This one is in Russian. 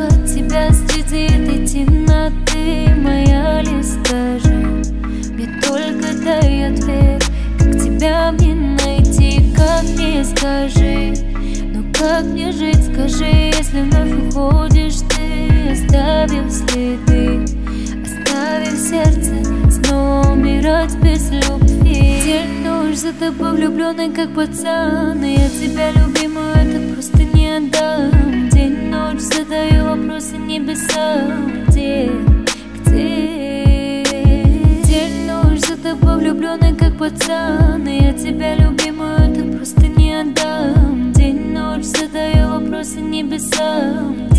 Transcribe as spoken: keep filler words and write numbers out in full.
от тебя среди этой темноты, моя ли, скажи, мне только дай ответ, как тебя мне найти, как мне, скажи, ну как мне жить, скажи, если вновь уходишь ты, оставив следы, оставив сердце снова умирать без любви. День ночь за тобой влюбленный, как пацан, и я тебя любимую это просто не отдам. День ночь задаю вопросы небесам, где, где? День ночь за тобой влюбленный, как пацан, и я тебя любимую это просто не отдам. День ночь задаю вопросы небесам.